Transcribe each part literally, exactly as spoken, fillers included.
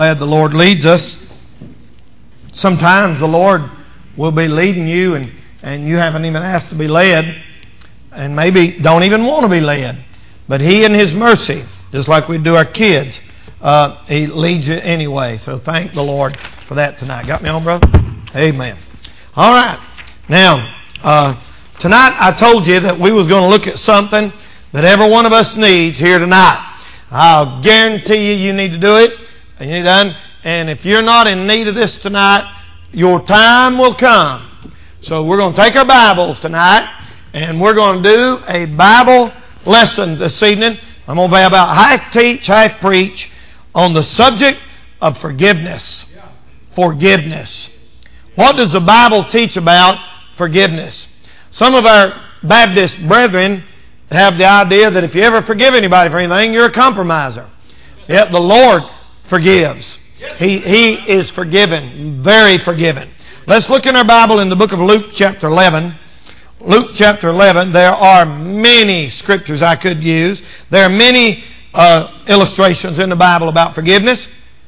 glad the Lord leads us. Sometimes the Lord will be leading you and, and you haven't even asked to be led, and maybe don't even want to be led. But He in His mercy, just like we do our kids, uh, He leads you anyway. So thank the Lord for that tonight. Got me on, brother? Amen. All right. Now, uh, tonight I told you that we was going to look at something that every one of us needs here tonight. I'll guarantee you you need to do it. And you need done. And if you're not in need of this tonight, your time will come. So we're going to take our Bibles tonight, and we're going to do a Bible lesson this evening. I'm going to be about half teach, half preach on the subject of forgiveness. Forgiveness. What does the Bible teach about forgiveness? Some of our Baptist brethren have the idea that if you ever forgive anybody for anything, you're a compromiser. Yet the Lord forgives. He, he is forgiven, very forgiven. Let's look in our Bible in the book of Luke chapter eleven. Luke chapter eleven, there are many scriptures I could use. There are many uh, illustrations in the Bible about forgiveness.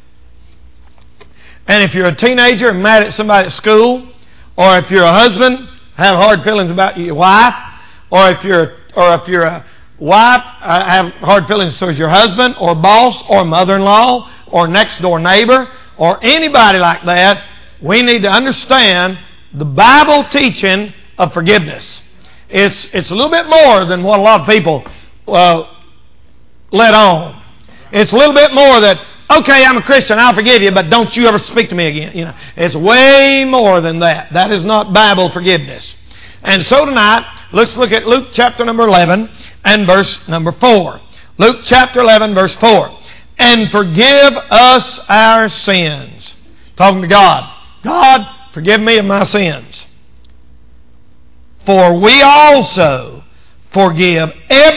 And if you're a teenager and mad at somebody at school, or if you're a husband, have hard feelings about your wife, or if you're or if you're a wife, uh, have hard feelings towards your husband, or boss, or mother-in-law, or next door neighbor, or anybody like that, we need to understand the Bible teaching of forgiveness. It's it's a little bit more than what a lot of people uh, let on. It's a little bit more that, okay, I'm a Christian, I'll forgive you, but don't you ever speak to me again. You know, it's way more than that. That is not Bible forgiveness. And so tonight, let's look at Luke chapter number eleven and verse number four. Luke chapter eleven, verse four. And forgive us our sins. Talking to God. God, forgive me of my sins. For we also forgive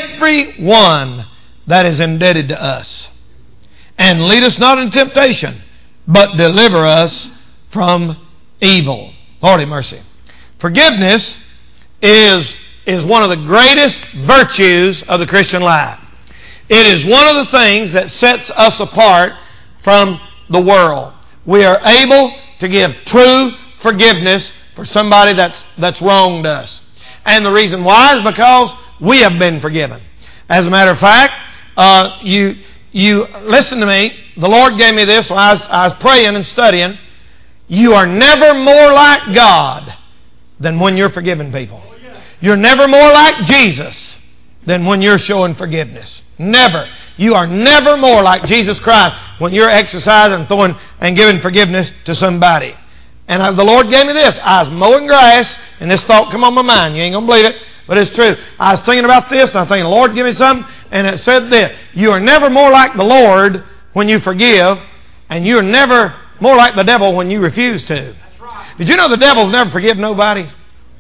everyone that is indebted to us. And lead us not into temptation, but deliver us from evil. Lord have mercy. Forgiveness is, is one of the greatest virtues of the Christian life. It is one of the things that sets us apart from the world. We are able to give true forgiveness for somebody that's, that's wronged us. And the reason why is because we have been forgiven. As a matter of fact, uh, you... You listen to me. The Lord gave me this while I was, I was praying and studying. You are never more like God than when you're forgiving people. You're never more like Jesus than when you're showing forgiveness. Never. You are never more like Jesus Christ when you're exercising, throwing, and giving forgiveness to somebody. And as the Lord gave me this, I was mowing grass, and this thought come on my mind. You ain't going to believe it, but it's true. I was thinking about this, and I was thinking, Lord, give me something. And it said this: you are never more like the Lord when you forgive, and you're never more like the devil when you refuse to. Did you know the devil's never forgive nobody?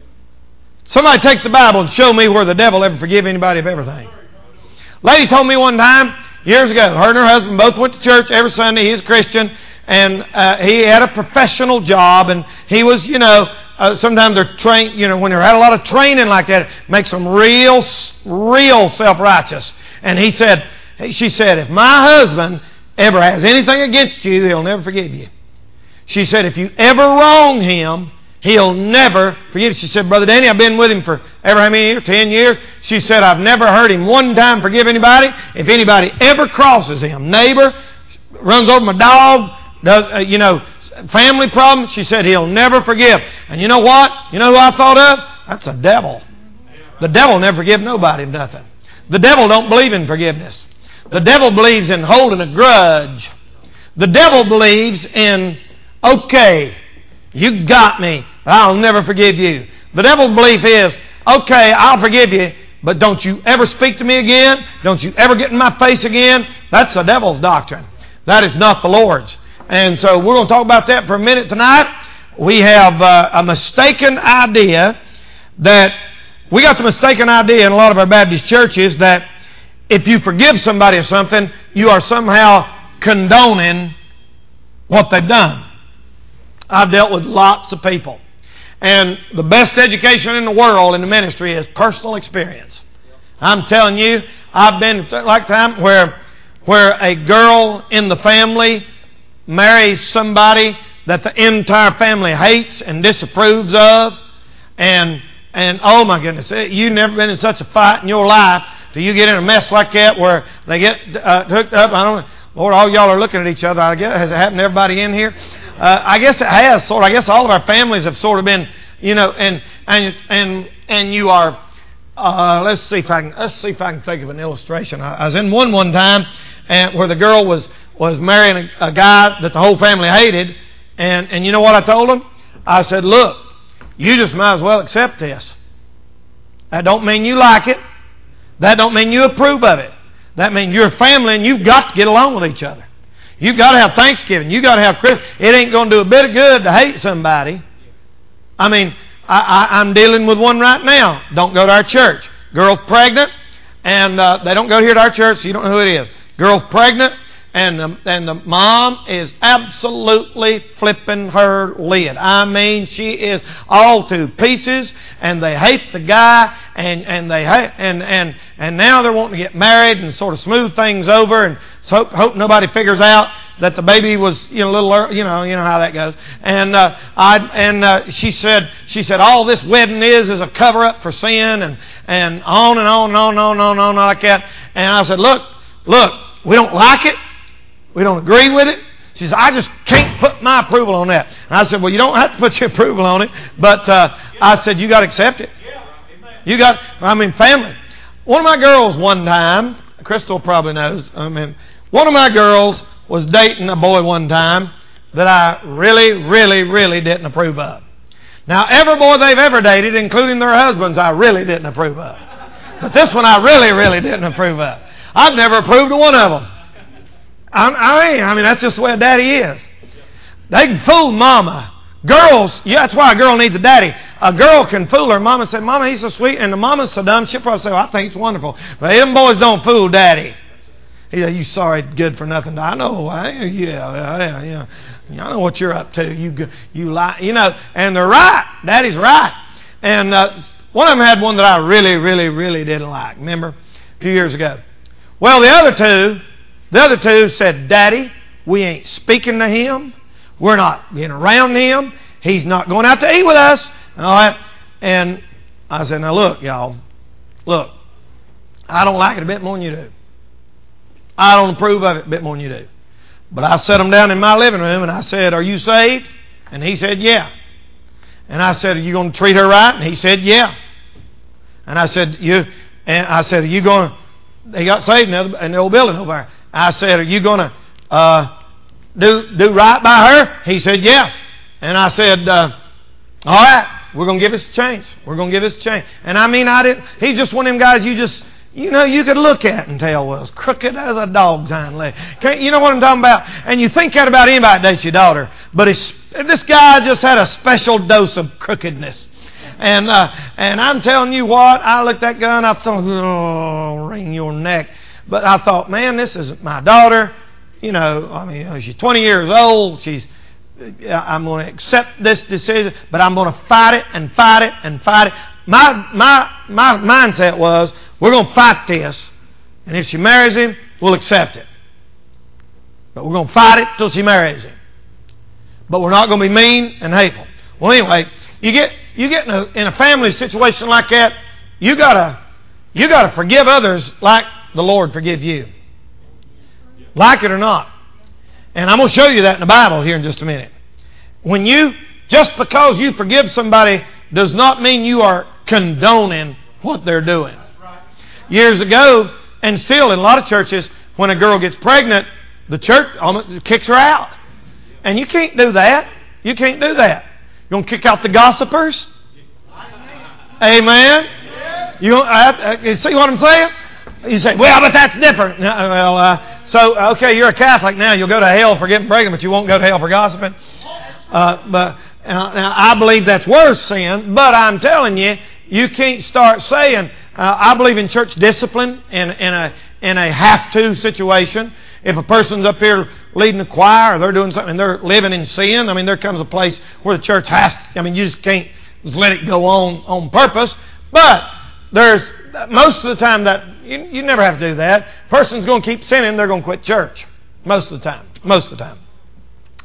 Somebody take the Bible and show me where the devil ever forgive anybody of everything. Lady told me one time, years ago, her and her husband both went to church every Sunday. He's a Christian, and uh, he had a professional job, and he was, you know, Uh, sometimes they're trained, you know, when they're had a lot of training like that, it makes them real, real self-righteous. And he said, she said, if my husband ever has anything against you, he'll never forgive you. She said, if you ever wrong him, he'll never forgive you. She said, Brother Danny, I've been with him for ever how many years? Ten years. She said, I've never heard him one time forgive anybody. If anybody ever crosses him, neighbor, runs over my dog, does, uh, you know, family problem, she said he'll never forgive. And you know what? You know who I thought of? That's a devil. The devil never forgive nobody nothing. The devil don't believe in forgiveness. The devil believes in holding a grudge. The devil believes in, okay, you got me, I'll never forgive you. The devil's belief is, okay, I'll forgive you, but don't you ever speak to me again. Don't you ever get in my face again. That's the devil's doctrine. That is not the Lord's. And so we're going to talk about that for a minute tonight. We have uh, a mistaken idea that, we got the mistaken idea in a lot of our Baptist churches that if you forgive somebody or something, you are somehow condoning what they've done. I've dealt with lots of people. And the best education in the world in the ministry is personal experience. I'm telling you, I've been like time where, where a girl in the family marry somebody that the entire family hates and disapproves of, and and oh my goodness, you've never been in such a fight in your life till you get in a mess like that where they get uh, hooked up. I don't know. Lord, all y'all are looking at each other. I guess, has it happened to everybody in here? Uh, I guess it has, sort of. I guess all of our families have sort of been, you know, and and and and you are. Uh, let's see if I can. Let's see if I can think of an illustration. I, I was in one one time, and where the girl was was marrying a, a guy that the whole family hated, and and you know what I told him? I said, look, you just might as well accept this. That don't mean you like it. That don't mean you approve of it. That means you're a family and you've got to get along with each other. You've got to have Thanksgiving. You've got to have Christmas. It ain't going to do a bit of good to hate somebody. I mean, I, I, I'm dealing with one right now. Don't go to our church. Girl's pregnant, and uh, they don't go here to our church, so you don't know who it is. Girl's pregnant, and the, and the mom is absolutely flipping her lid. I mean, she is all to pieces, and they hate the guy, and and they hate, and and and now they're wanting to get married and sort of smooth things over, and so hope, hope nobody figures out that the baby was, you know, a little early, you know, you know how that goes. And uh, I and uh, she said, she said, all this wedding is is a cover up for sin, and and on and on and on and on and on, and on like that. And I said, look, look, we don't like it. We don't agree with it. She said, I just can't put my approval on that. And I said, well, you don't have to put your approval on it. But uh, I said, you got to accept it. You got, I mean, family. One of my girls one time, Crystal probably knows, I mean, one of my girls was dating a boy one time that I really, really, really didn't approve of. Now, every boy they've ever dated, including their husbands, I really didn't approve of. But this one I really, really didn't approve of. I've never approved of one of them. I, I mean, I mean, that's just the way a daddy is. They can fool mama. Girls, yeah, that's why a girl needs a daddy. A girl can fool her mama and say, Mama, he's so sweet. And the mama's so dumb, she'll probably say, well, I think it's wonderful. But them boys don't fool daddy. He said, you sorry, good for nothing. I know. I, yeah, yeah, yeah. I know what you're up to. You you lie. You know, and they're right. Daddy's right. And uh, one of them had one that I really, really, really didn't like. Remember? A few years ago. Well, the other two... The other two said, Daddy, we ain't speaking to him. We're not being around him. He's not going out to eat with us. And all that. And I said, now look, y'all. Look, I don't like it a bit more than you do. I don't approve of it a bit more than you do. But I set him down in my living room and I said, are you saved? And he said, yeah. And I said, are you going to treat her right? And he said, yeah. And I said, you, and I said, are you going to, they got saved in the, in the old building over there. I said, are you going to uh, do do right by her? He said, yeah. And I said, uh, all right, we're going to give this a chance. We're going to give this a chance. And I mean, I didn't, he's just one of them guys you just, you know, you could look at and tell was crooked as a dog's hind leg. Can't, you know what I'm talking about? And you think that about anybody that dates your daughter. But it's, this guy just had a special dose of crookedness. And uh, and I'm telling you what, I looked at that gun, I thought, oh, wring your neck. But I thought, man, this is my daughter. You know, I mean, she's twenty years old. She's, I'm going to accept this decision, but I'm going to fight it and fight it and fight it. My my my mindset was, we're going to fight this, and if she marries him, we'll accept it. But we're going to fight it till she marries him. But we're not going to be mean and hateful. Well, anyway, you get you get in a, in a family situation like that, you gotta you gotta forgive others like the Lord forgive you. Like it or not. And I'm going to show you that in the Bible here in just a minute. When you, just because you forgive somebody does not mean you are condoning what they're doing. Years ago, and still in a lot of churches, when a girl gets pregnant, the church almost kicks her out. And you can't do that. You can't do that. You're going to kick out the gossipers? Amen? You, uh, you see what I'm saying? You say, well, but that's different. No, well, uh, so, okay, you're a Catholic now. You'll go to hell for getting pregnant, but you won't go to hell for gossiping. Uh, but uh, now, I believe that's worse sin, but I'm telling you, you can't start saying, uh, I believe in church discipline in, in a in a have-to situation. If a person's up here leading a choir or they're doing something and they're living in sin, I mean, there comes a place where the church has to, I mean, you just can't just let it go on on purpose. But there's most of the time that you, you never have to do that. Person's going to keep sinning, they're going to quit church. Most of the time. Most of the time.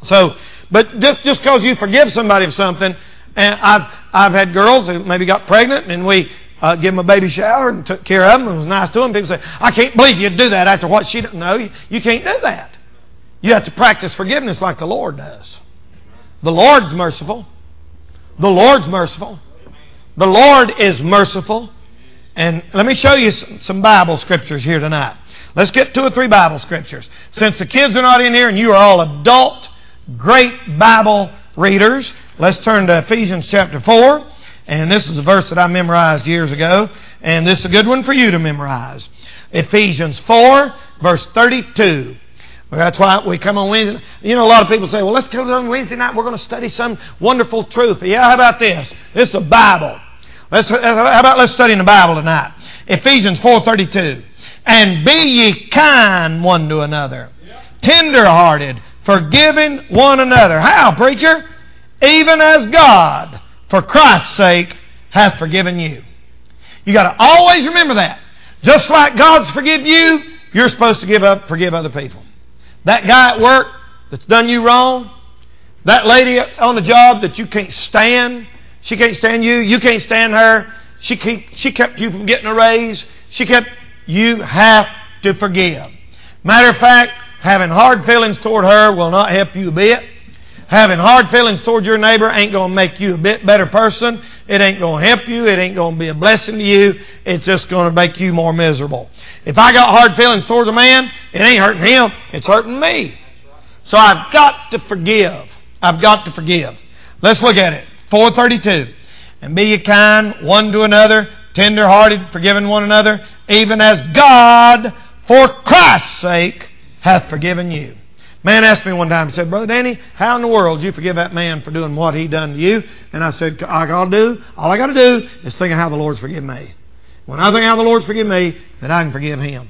So, but just just because you forgive somebody of something, and I've I've had girls who maybe got pregnant, and we uh, give them a baby shower and took care of them and was nice to them. People say, "I can't believe you'd do that after what she did." No, you, you can't do that. You have to practice forgiveness like the Lord does. The Lord's merciful. The Lord's merciful. The Lord is merciful. And let me show you some, some Bible scriptures here tonight. Let's get two or three Bible scriptures. Since the kids are not in here and you are all adult, great Bible readers, let's turn to Ephesians chapter four. And this is a verse that I memorized years ago. And this is a good one for you to memorize. Ephesians four, verse thirty-two. That's why we come on Wednesday. You know, a lot of people say, well, let's go on Wednesday night. We're going to study some wonderful truth. Yeah, how about this? This is a Bible. Let's, how about let's study in the Bible tonight? Ephesians four thirty-two. And be ye kind one to another, tender-hearted, forgiving one another. How, preacher? Even as God, for Christ's sake, hath forgiven you. You got to always remember that. Just like God's forgive you, you're supposed to give up, forgive other people. That guy at work that's done you wrong, that lady on the job that you can't stand, she can't stand you, you can't stand her, she keep, she kept you from getting a raise, she kept, you have to forgive. Matter of fact, having hard feelings toward her will not help you a bit. Having hard feelings toward your neighbor ain't going to make you a bit better person. It ain't going to help you. It ain't going to be a blessing to you. It's just going to make you more miserable. If I got hard feelings towards a man, it ain't hurting him. It's hurting me. So I've got to forgive. I've got to forgive. Let's look at it. four thirty-two. And be ye kind one to another, tender-hearted, forgiving one another, even as God, for Christ's sake, hath forgiven you. Man asked me one time, he said, Brother Danny, how in the world did you forgive that man for doing what he done to you? And I said, all I got to do, all I got to do is think of how the Lord's forgiven me. When I think how the Lord's forgiven me, then I can forgive him.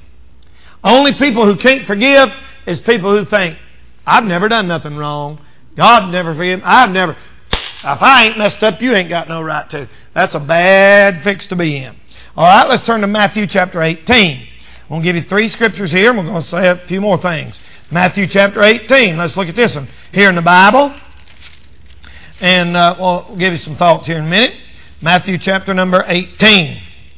Only people who can't forgive is people who think, I've never done nothing wrong. God never forgive me. I've never, if I ain't messed up, you ain't got no right to. That's a bad fix to be in. All right, let's turn to Matthew chapter eighteen. I'm going to give you three scriptures here, and we're going to say a few more things. Matthew chapter eighteen. Let's look at this one here in the Bible. And uh, we'll give you some thoughts here in a minute. Matthew chapter number eighteen.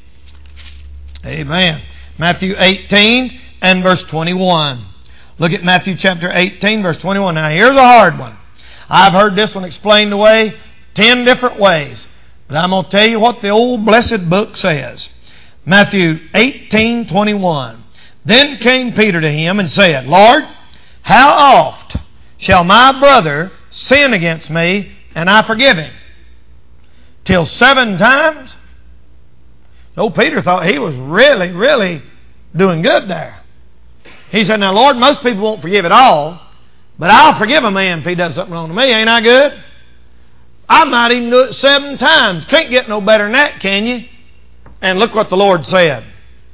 Amen. Matthew eighteen and verse twenty-one. Look at Matthew chapter eighteen, verse twenty-one. Now here's a hard one. I've heard this one explained away ten different ways. But I'm going to tell you what the old blessed book says. Matthew eighteen twenty-one. Then came Peter to him and said, Lord, how oft shall my brother sin against me and I forgive him? Till seven times? No, Peter thought he was really, really doing good there. He said, now Lord, most people won't forgive at all, but I'll forgive a man if he does something wrong to me. Ain't I good? I might even do it seven times. Can't get no better than that, can you? And look what the Lord said.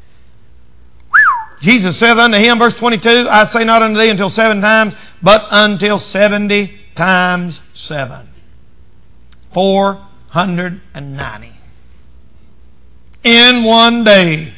Jesus said unto him, verse twenty-two, I say not unto thee until seven times, but until seventy times seven. Four hundred and ninety. In one day.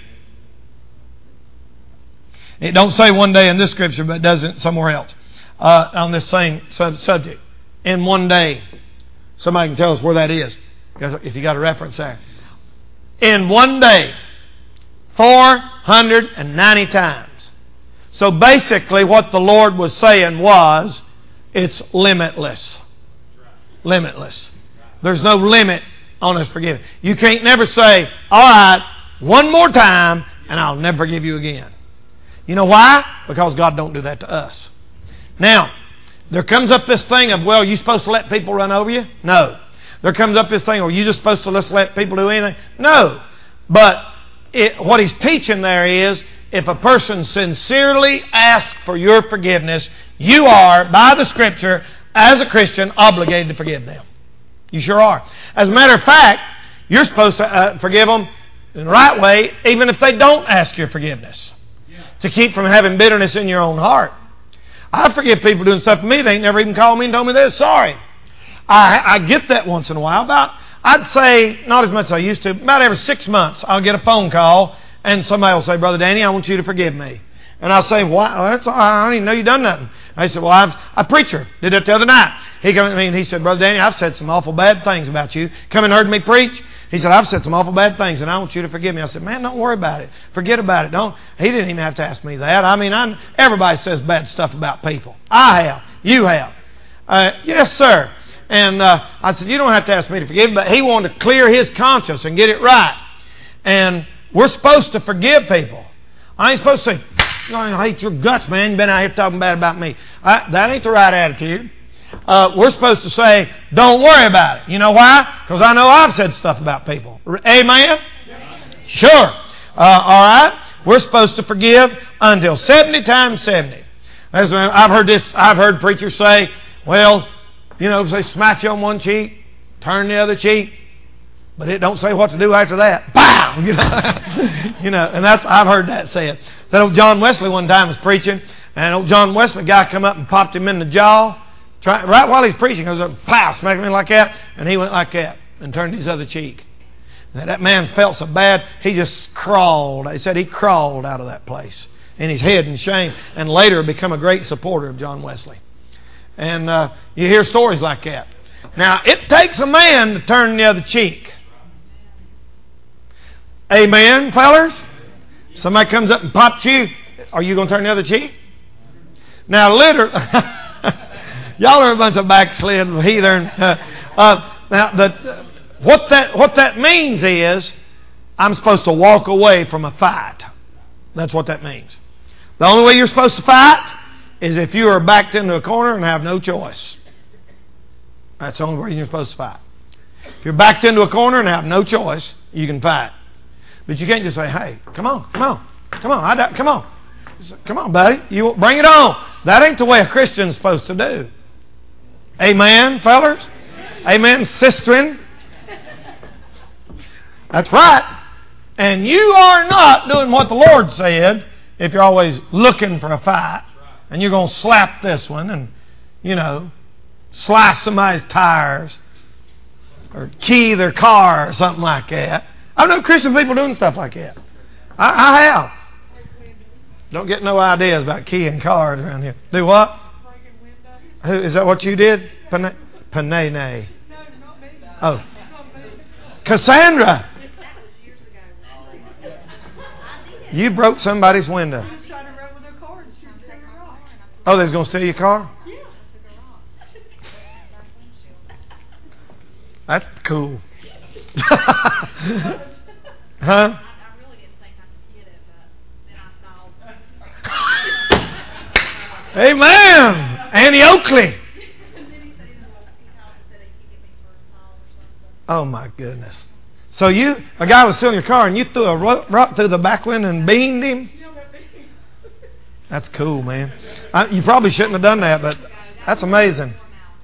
It don't say one day in this scripture, but it does it somewhere else. Uh, on this same sub- subject. In one day. Somebody can tell us where that is, if you got a reference there. In one day. four hundred ninety times. So basically what the Lord was saying was, it's limitless. Limitless. There's no limit on His forgiving. You can't never say, all right, one more time, and I'll never forgive you again. You know why? Because God don't do that to us. Now, there comes up this thing of, well, you supposed to let people run over you? No. There comes up this thing, well, you just supposed to just let people do anything? No. But it, what he's teaching there is, if a person sincerely asks for your forgiveness, you are, by the Scripture, as a Christian, obligated to forgive them. You sure are. As a matter of fact, you're supposed to uh, forgive them in the right way, even if they don't ask your forgiveness. Yeah. To keep from having bitterness in your own heart. I forgive people doing stuff to me. They ain't never even called me and told me they're sorry. I, I get that once in a while. About, I'd say, not as much as I used to, about every six months, I'll get a phone call and somebody will say, Brother Danny, I want you to forgive me. And I'll say, "Why? Well, that's all right. I don't even know you done nothing." I said, "Well, I've a preacher did it the other night. He come to me and he said, 'Brother Danny, I've said some awful bad things about you. Come and heard me preach.' He said, 'I've said some awful bad things, and I want you to forgive me.' I said, 'Man, don't worry about it. Forget about it. Don't.'" He didn't even have to ask me that. I mean, I, everybody says bad stuff about people. I have. You have. Uh, yes, sir. And uh, I said, "You don't have to ask me to forgive," but he wanted to clear his conscience and get it right. And we're supposed to forgive people. I ain't supposed to say, "I hate your guts, man. You've been out here talking bad about me." I, that ain't the right attitude. Uh, we're supposed to say, "Don't worry about it." You know why? Because I know I've said stuff about people. Amen? Sure. Uh, all right. We're supposed to forgive until seventy times seventy. As I've heard this. I've heard preachers say, "Well, you know, if they smack you on one cheek, turn the other cheek, but it don't say what to do after that." Bam! You know, you know, and that's I've heard that said. That old John Wesley one time was preaching, and old John Wesley guy come up and popped him in the jaw, try, right while he's preaching. Goes up, pow, smacked him in like that, and he went like that and turned his other cheek. And that man felt so bad, he just crawled. They said he crawled out of that place in his head in shame, and later become a great supporter of John Wesley. And uh, you hear stories like that. Now, it takes a man to turn the other cheek. Amen, fellers? Somebody comes up and pops you. Are you going to turn the other cheek? Now, literally, y'all are a bunch of backslid heathen. Uh, uh, now, the, uh, what that what that means is I'm supposed to walk away from a fight. That's what that means. The only way you're supposed to fight is if you are backed into a corner and have no choice. That's the only way you're supposed to fight. If you're backed into a corner and have no choice, you can fight. But you can't just say, "Hey, come on, come on, come on, I come on, come on, buddy, you bring it on." That ain't the way a Christian's supposed to do. Amen, fellers? Amen, sisterin? That's right. And you are not doing what the Lord said if you're always looking for a fight. And you're going to slap this one and, you know, slice somebody's tires or key their car or something like that. I know Christian people doing stuff like that. I, I have. Don't get no ideas about keying cars around here. Do what? Who, is that what you did? Panay? Panay. Oh. Cassandra. You broke somebody's window. Oh, they was going to steal your car? Yeah. That's cool. Huh? I, I really didn't think I could get it, but then I saw. Amen. Annie Oakley. Oh my goodness. So you, a guy was stealing your car and you threw a rock through the back window and beamed him? That's cool, man. I, you probably shouldn't have done that, but that's amazing.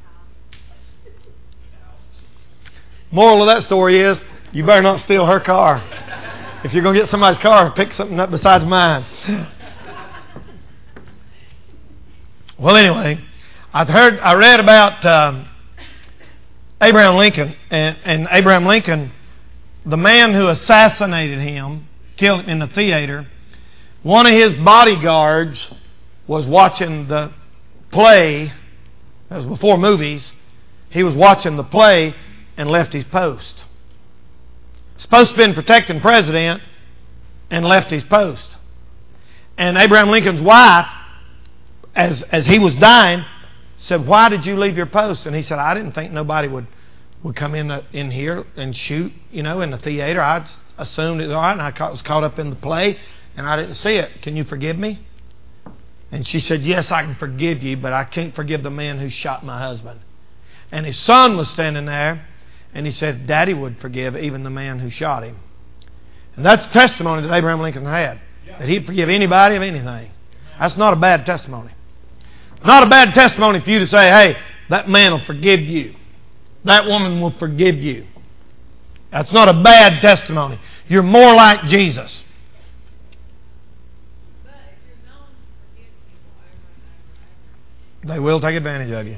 Moral of that story is, you better not steal her car. If you're going to get somebody's car, pick something up besides mine. Well, anyway, I've heard, I read about um, Abraham Lincoln, and, and Abraham Lincoln, the man who assassinated him, killed him in the theater. One of his bodyguards was watching the play. That was before movies. He was watching the play and left his post. Supposed to have been protecting the president and left his post. And Abraham Lincoln's wife, as as he was dying, said, "Why did you leave your post?" And he said, "I didn't think nobody would, would come in the, in here and shoot, you know, in the theater. I assumed it was all right, and I was caught up in the play. And I didn't see it. Can you forgive me?" And she said, "Yes, I can forgive you, but I can't forgive the man who shot my husband." And his son was standing there, and he said, "Daddy would forgive even the man who shot him." And that's the testimony that Abraham Lincoln had, that he'd forgive anybody of anything. That's not a bad testimony. Not a bad testimony for you to say, "Hey, that man will forgive you. That woman will forgive you." That's not a bad testimony. You're more like Jesus. They will take advantage of you.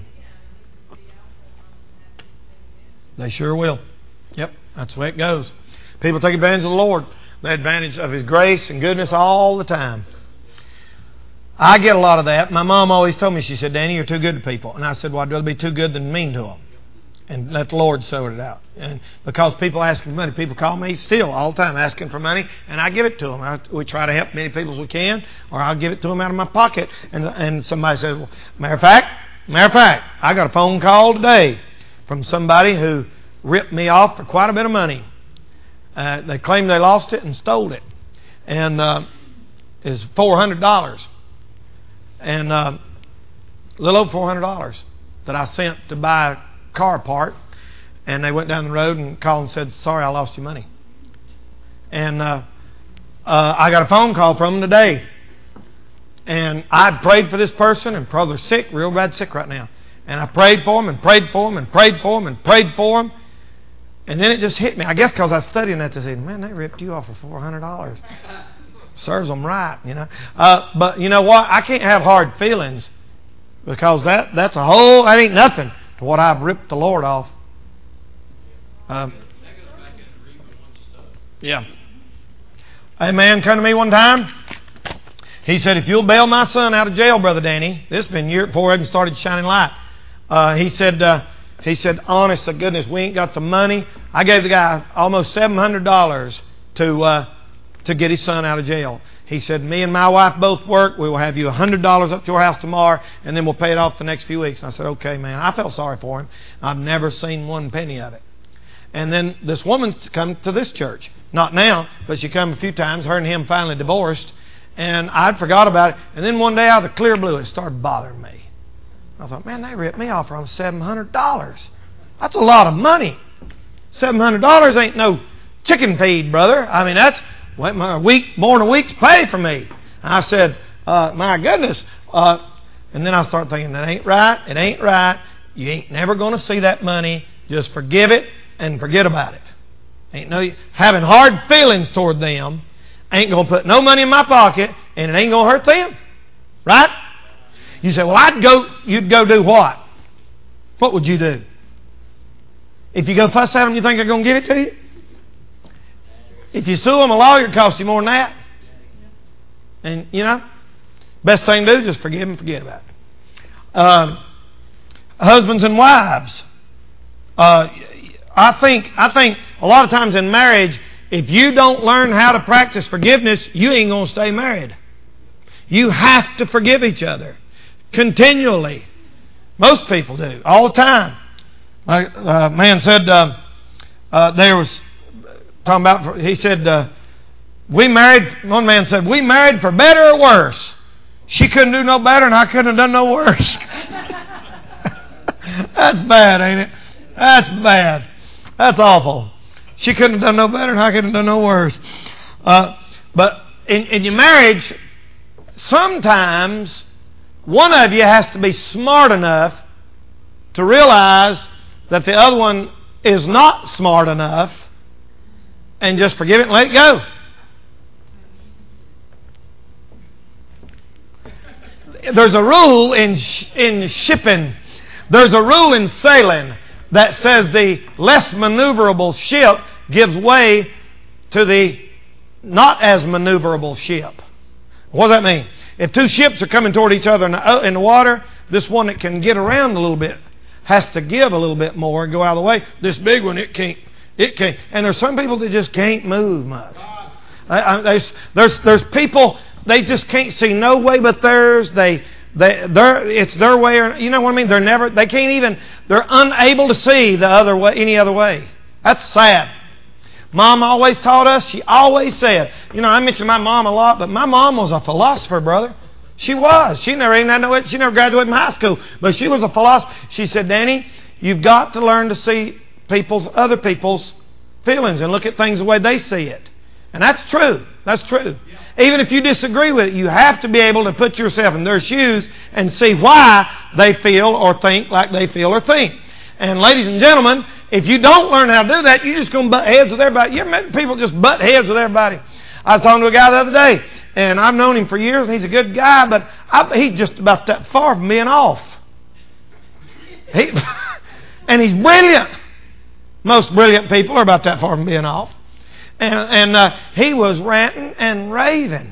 They sure will. Yep, that's the way it goes. People take advantage of the Lord. They advantage of His grace and goodness all the time. I get a lot of that. My mom always told me, she said, Danny, you're too good to people. And I said, well, I'd rather be too good than mean to them. And let the Lord sort it out. And because people ask for money, people call me still all the time asking for money, and I give it to them. I, we try to help many people as we can, or I'll give it to them out of my pocket. And and somebody says, well, matter of fact, matter of fact, I got a phone call today from somebody who ripped me off for quite a bit of money. Uh, they claimed they lost it and stole it, and uh, it's four hundred dollars, and uh, a little over four hundred dollars that I sent to buy a car part, and they went down the road and called and said, sorry, I lost your money. And uh, uh, I got a phone call from them today, and I prayed for this person, and brother sick, real bad sick right now, and I prayed for him and prayed for him and prayed for him and prayed for him, and then it just hit me. I guess because I was studying that, they said, man, they ripped you off for four hundred dollars. Serves them right, you know. Uh, but you know what? I can't have hard feelings, because that that's a whole, that ain't nothing to what I've ripped the Lord off. Um, yeah. A man come to me one time. He said, if you'll bail my son out of jail, Brother Danny, this has been a year before I even started shining light. Uh, he said, uh, he said, honest to goodness, we ain't got the money. I gave the guy almost seven hundred dollars to uh, to get his son out of jail. He said, me and my wife both work. We will have you one hundred dollars up to your house tomorrow, and then we'll pay it off the next few weeks. And I said, okay, man. I felt sorry for him. I've never seen one penny of it. And then this woman's come to this church. Not now, but she come a few times. Her and him finally divorced. And I'd forgot about it. And then one day out of the clear blue, it started bothering me. I thought, man, they ripped me off for seven hundred dollars. That's a lot of money. seven hundred dollars ain't no chicken feed, brother. I mean, that's what my week, more than a week's pay for me. I said, uh, my goodness. Uh, and then I started thinking, that ain't right. It ain't right. You ain't never going to see that money. Just forgive it and forget about it. Ain't no having hard feelings toward them. Ain't going to put no money in my pocket, and it ain't going to hurt them. Right? You say, well, I'd go, you'd go do what? What would you do? If you go fuss at them, you think they're going to give it to you? If you sue them, a lawyer costs you more than that. And, you know, best thing to do is just forgive and forget about it. Um, husbands and wives. Uh, I think I think a lot of times in marriage, if you don't learn how to practice forgiveness, you ain't going to stay married. You have to forgive each other continually. Most people do, all the time. Like a uh, man said, uh, uh, there was... Talking about, he said, uh, we married, one man said, we married for better or worse. She couldn't do no better and I couldn't have done no worse. That's bad, ain't it? That's bad. That's awful. She couldn't have done no better and I couldn't have done no worse. Uh, but in, in your marriage, sometimes one of you has to be smart enough to realize that the other one is not smart enough, and just forgive it and let it go. There's a rule in in shipping. There's a rule in sailing that says the less maneuverable ship gives way to the not as maneuverable ship. What does that mean? If two ships are coming toward each other in the, in the water, this one that can get around a little bit has to give a little bit more and go out of the way. This big one, it can't. It can't. And there's some people that just can't move much. I, I, there's, there's there's people, they just can't see no way but theirs. They they they're it's their way, or you know what I mean. They're never. They can't even. They're unable to see the other way, any other way. That's sad. Mom always taught us. She always said, you know, I mention my mom a lot, but my mom was a philosopher, brother. She was. She never even had no. She never graduated from high school, but she was a philosopher. She said, Danny, you've got to learn to see people's, other people's feelings and look at things the way they see it. And that's true. That's true. Even if you disagree with it, you have to be able to put yourself in their shoes and see why they feel or think like they feel or think. And ladies and gentlemen, if you don't learn how to do that, you're just going to butt heads with everybody. You ever met people just butt heads with everybody? I was talking to a guy the other day, and I've known him for years, and he's a good guy, but I, he's just about that far from being off. He, and he's brilliant. Most brilliant people are about that far from being off. And, and uh, he was ranting and raving.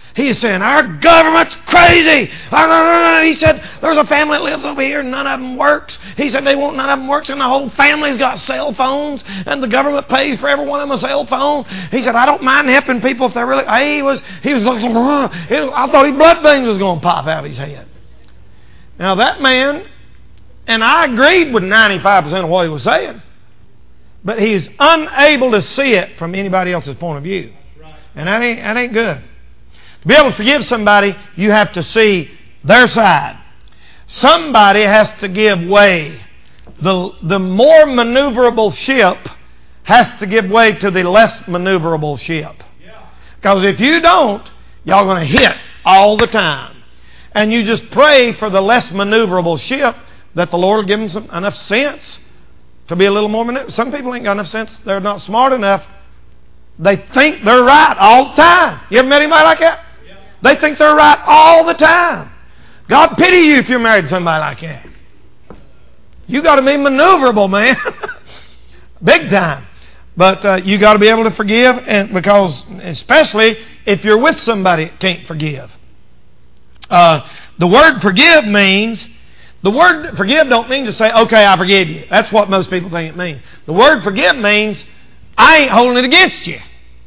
He is saying, our government's crazy. He said, there's a family that lives over here and none of them works. He said, they won't, none of them works, and the whole family's got cell phones, and the government pays for every one of them a cell phone. He said, I don't mind helping people if they're really... He was, he was like, I thought his blood veins was going to pop out of his head. Now that man, and I agreed with ninety-five percent of what he was saying, but he's unable to see it from anybody else's point of view. And that ain't, that ain't good. To be able to forgive somebody, you have to see their side. Somebody has to give way. The, the more maneuverable ship has to give way to the less maneuverable ship. Because if you don't, y'all going to hit all the time. And you just pray for the less maneuverable ship that the Lord will give them some, enough sense to be a little more maneuverable. Some people ain't got enough sense. They're not smart enough. They think they're right all the time. You ever met anybody like that? They think they're right all the time. God pity you if you're married to somebody like that. You got to be maneuverable, man. Big time. But uh, you got to be able to forgive, and because especially if you're with somebody that can't forgive. Uh, the word forgive means, the word forgive don't mean to say, okay, I forgive you. That's what most people think it means. The word forgive means, I ain't holding it against you.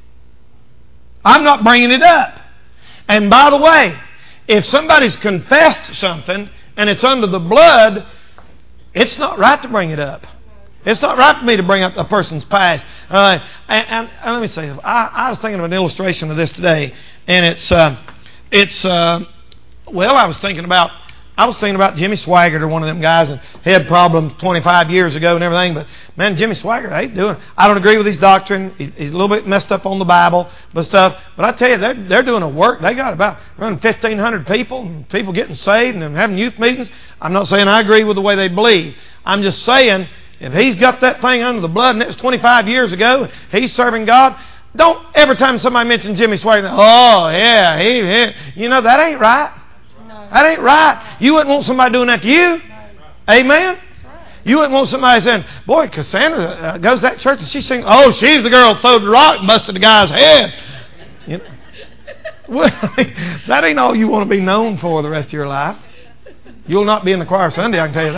I'm not bringing it up. And by the way, if somebody's confessed something and it's under the blood, it's not right to bring it up. It's not right for me to bring up a person's past. Uh, and, and, and let me say this. I, I was thinking of an illustration of this today, and it's uh, it's uh, well, I was thinking about I was thinking about Jimmy Swaggart, or one of them guys, and he had problems twenty-five years ago and everything. But man, Jimmy Swaggart, I ain't doing. I don't agree with his doctrine. He, he's a little bit messed up on the Bible, but stuff. But I tell you, they're they're doing a work. They got about around fifteen hundred people, and people getting saved and having youth meetings. I'm not saying I agree with the way they believe. I'm just saying, if he's got that thing under the blood, and it was twenty-five years ago, and he's serving God. Don't every time somebody mentions Jimmy Swaggart, oh yeah, he, he, you know that ain't right. That ain't right. You wouldn't want somebody doing that to you. Amen? You wouldn't want somebody saying, boy, Cassandra uh, goes to that church and she sings, oh, she's the girl who throwed the rock and busted the guy's head. You know? Well, that ain't all you want to be known for the rest of your life. You'll not be in the choir Sunday, I can tell you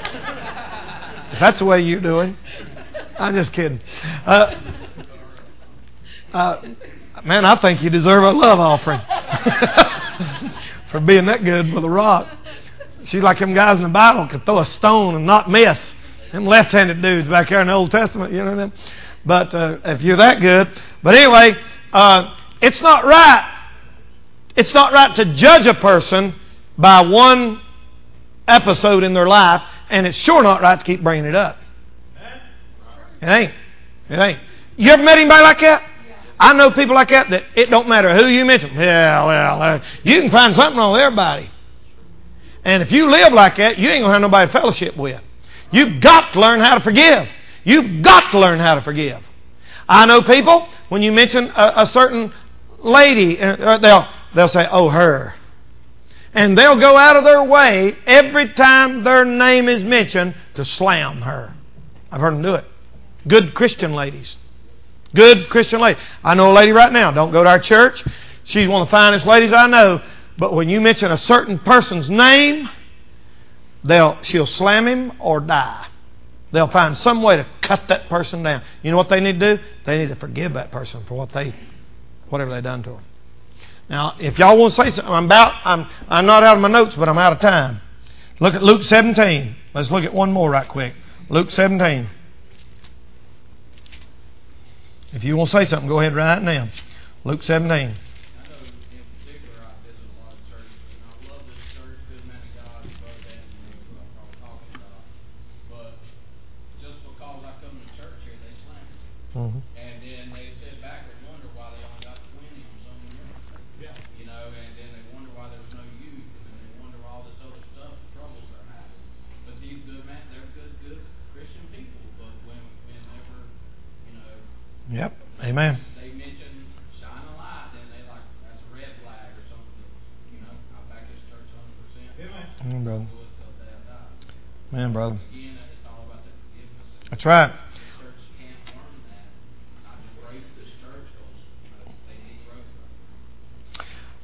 that. If that's the way you're doing. I'm just kidding. Uh, uh, man, I think you deserve a love offering. For being that good with a rock. She's like them guys in the Bible could throw a stone and not miss. Them left-handed dudes back there in the Old Testament, you know them. But uh, if you're that good. But anyway, uh, it's not right. It's not right to judge a person by one episode in their life, and it's sure not right to keep bringing it up. It ain't. It ain't. You ever met anybody like that? I know people like that that it don't matter who you mention. Yeah, well, uh, you can find something wrong with everybody. And if you live like that, you ain't going to have nobody to fellowship with. You've got to learn how to forgive. You've got to learn how to forgive. I know people, when you mention a, a certain lady, uh, they'll, they'll say, oh, her. And they'll go out of their way every time their name is mentioned to slam her. I've heard them do it. Good Christian ladies. Good Christian lady. I know a lady right now. Don't go to our church. She's one of the finest ladies I know. But when you mention a certain person's name, they'll she'll slam him or die. They'll find some way to cut that person down. You know what they need to do? They need to forgive that person for what they, whatever they done to them. Now, if y'all want to say something, I'm about. I'm I'm not out of my notes, but I'm out of time. Look at Luke seventeen. Let's look at one more right quick. Luke seventeen. If you want to say something, go ahead right now. Luke seventeen. Mm-hmm. And then they sit back and wonder why they only got twenty on so many minutes. Yeah. You know, and then they wonder why there was no youth, and then they wonder all this other stuff, troubles they're having. But these good men, they're good, good Christian people. But when, whenever, you know, yep, amen. They mention shine a light, then they like that's a red flag or something. You know, I back this church one hundred percent. Amen, brother. Man, brother. Again, it's all about that forgiveness. That's right.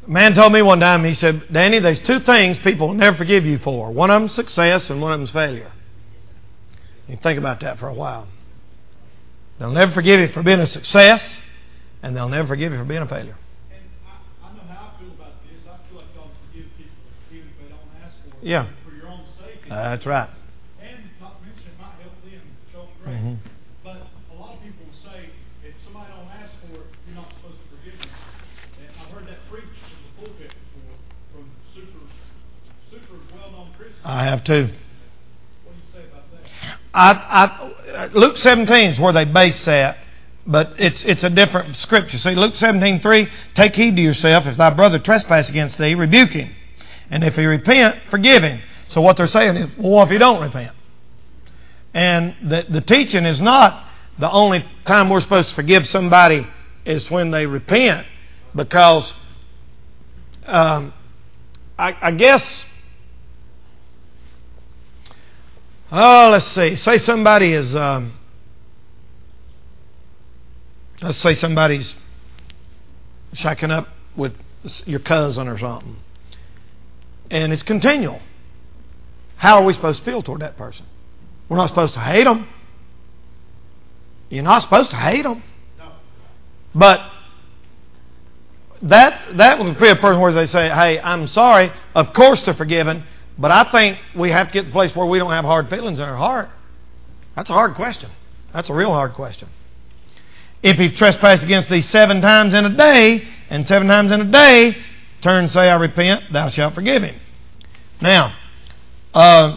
A man told me one time, he said, Danny, there's two things people will never forgive you for. One of them's success and one of them's failure. You think about that for a while. They'll never forgive you for being a success, and they'll never forgive you for being a failure. And I, I know how I feel about this. I feel like y'all forgive people even if they don't ask for it. Yeah. For your own sake. Uh, that's right. And not to mention, it might help them show them grace. Mm-hmm. But a lot of people will say, if somebody don't ask for it, you're not supposed to forgive them. And I've heard that preached in the pulpit before from super, super well-known Christians. I have too. What do you say about that? I, I, Luke seventeen is where they base that, but it's it's a different scripture. See, Luke seventeen three, take heed to yourself. If thy brother trespass against thee, rebuke him. And if he repent, forgive him. So what they're saying is, well, what if he don't repent? And the, the teaching is not the only time we're supposed to forgive somebody is when they repent, because um, I, I guess... Oh, let's see. Say somebody is, um, let's say somebody's shacking up with your cousin or something. And it's continual. How are we supposed to feel toward that person? We're not supposed to hate them. You're not supposed to hate them. But that, that would be a person where they say, hey, I'm sorry. Of course they're forgiven. But I think we have to get to the place where we don't have hard feelings in our heart. That's a hard question. That's a real hard question. If he trespassed against thee seven times in a day, and seven times in a day, turn and say, I repent, thou shalt forgive him. Now, uh,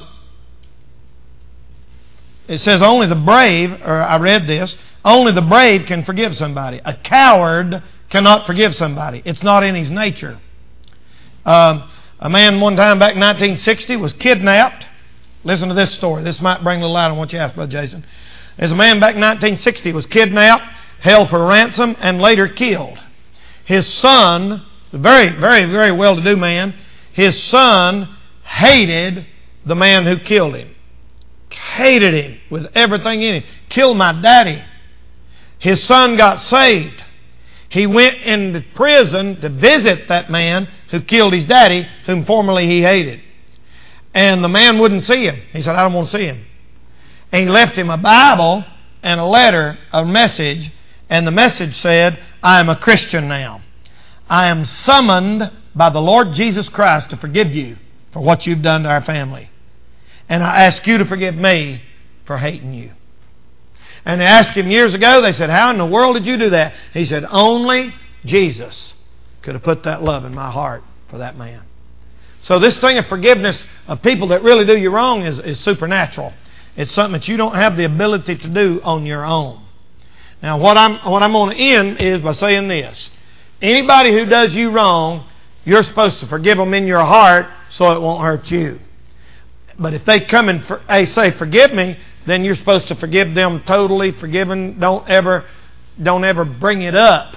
it says only the brave, or I read this, only the brave can forgive somebody. A coward cannot forgive somebody. It's not in his nature. Um, A man one time back in nineteen sixty was kidnapped. Listen to this story. This might bring a little light on what you asked, Brother Jason. There's a man back in nineteen sixty was kidnapped, held for ransom, and later killed. His son, a very, very, very well-to-do man, his son hated the man who killed him. Hated him with everything in him. Killed my daddy. His son got saved. He went into prison to visit that man who killed his daddy, whom formerly he hated. And the man wouldn't see him. He said, I don't want to see him. And he left him a Bible and a letter, a message. And the message said, I am a Christian now. I am summoned by the Lord Jesus Christ to forgive you for what you've done to our family. And I ask you to forgive me for hating you. And they asked him years ago, they said, how in the world did you do that? He said, only Jesus could have put that love in my heart for that man. So this thing of forgiveness of people that really do you wrong is, is supernatural. It's something that you don't have the ability to do on your own. Now what I'm, what I'm going to end is by saying this. Anybody who does you wrong, you're supposed to forgive them in your heart so it won't hurt you. But if they come and for, hey, say, forgive me, then you're supposed to forgive them totally, forgiven. Don't ever, don't ever bring it up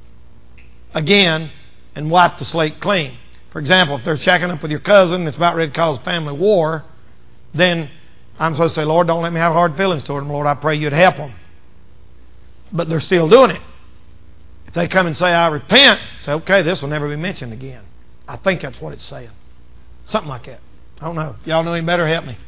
again and wipe the slate clean. For example, if they're shacking up with your cousin, it's about ready to cause family war, then I'm supposed to say, Lord, don't let me have hard feelings toward them. Lord, I pray you'd help them. But they're still doing it. If they come and say, I repent, say, okay, this will never be mentioned again. I think that's what it's saying. Something like that. I don't know. Y'all know any better? Help me.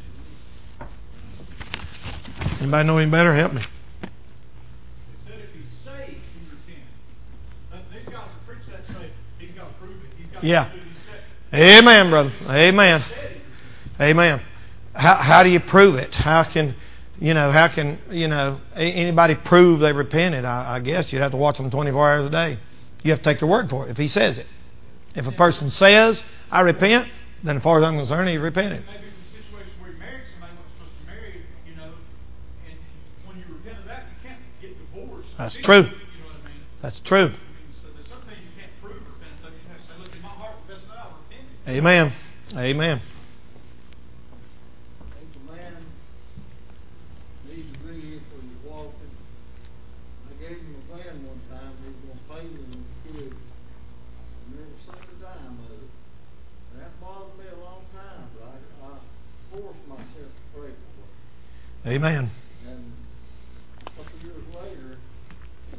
Anybody know any better? Help me. It said if he's saved, he repents. But these guys that preach that say he's got to prove it. He's got Yeah. to prove he's saved. Amen, brother. Amen. Amen. How how do you prove it? How can you know? How can you know anybody prove they repented? I, I guess you'd have to watch them twenty-four hours a day. You have to take their word for it. If he says it, if a person says I repent, then as far as I'm concerned, he repented. Maybe it's a situation where you married somebody who wasn't supposed to marry, you know, and when you repent of that, you can't get divorced. That's You true. know what I mean? That's true. I mean, so there's some things you can't prove repentance of. You have to say, look, in my heart, that's not I repented. Amen. Amen. Think a man needs to be here for you walking. I gave him a van one time, he was going to pay me when he could. And never seen a dime of it. And that bothered me a long time, but I, I forced myself to pray for it. Amen.